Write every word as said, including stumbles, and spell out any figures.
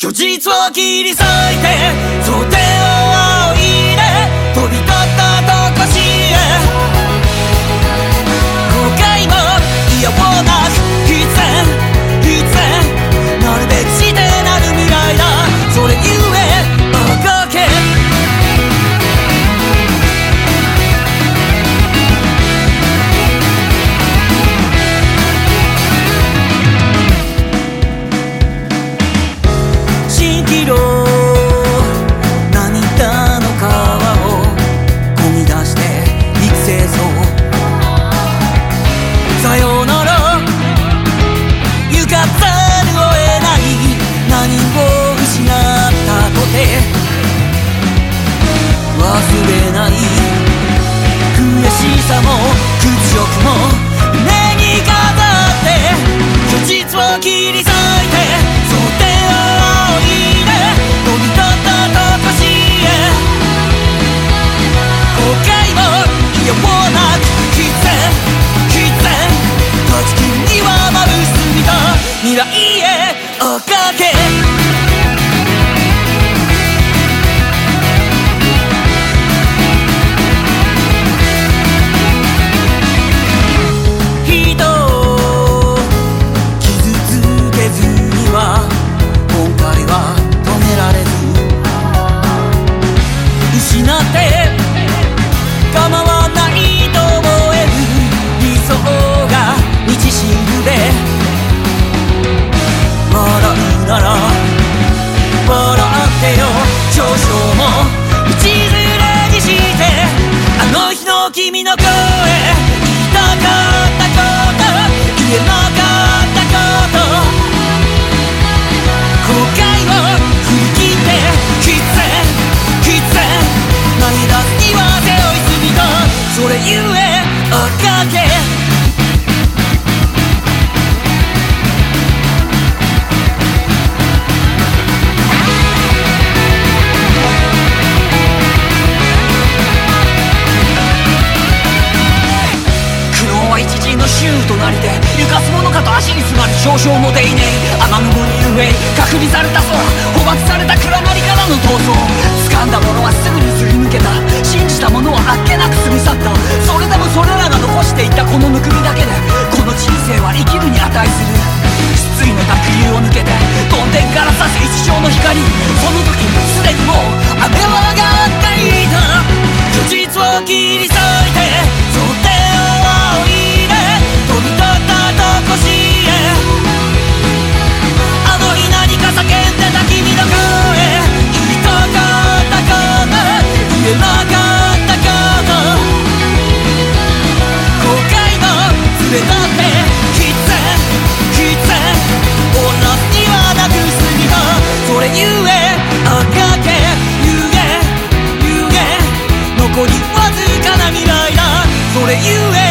虚実を切り裂いて想定を仰いで飛び立ったとこしへ後悔もいやおうなく必然必然なるべくしてなる未来だそれゆえあがけ蜃気楼涙の川をこみ出して育成層さようなら行かざるを得ない何を失ったとて忘れない悔しさも屈辱も胸に飾って虚実を切り裂いて想定を仰いで飛び立ったとこしへ後悔もいやもうなく必然必然断ち切るにはまぶしすぎた未来へあがけ人を傷つけずには今回は止められず失って構わないと思える理想が道しるべ笑うなら笑ってよ少々も道連れにしてあの日の君の声言いたかったこと言えなかったこと後悔を振り切って必然必然投げ出すには背負いすぎたそれゆえあがけシューとなりて浮かすものかと足に詰まる少々もでいねえ雨雲に上隔離された空捕獲された暗がりからの逃走掴んだものはすぐにすり抜けた信じたものはあっけなく過ぎ去ったそれでもそれらが残していったこのぬくみだけでこの人生は生きるに値する失意の濁流を抜けてどんでんから差す一生の光その時すでにもう雨は上がっていた虚実を切り裂いて想定を仰いで飛び立ったとこしへあの日何か叫んでた君の声言いたかったこと言えなかったこと後悔の連れだって必然必然終わらすにはなくすぎたそれゆえあがけゆえゆえ残りわずかな未来だそれゆえ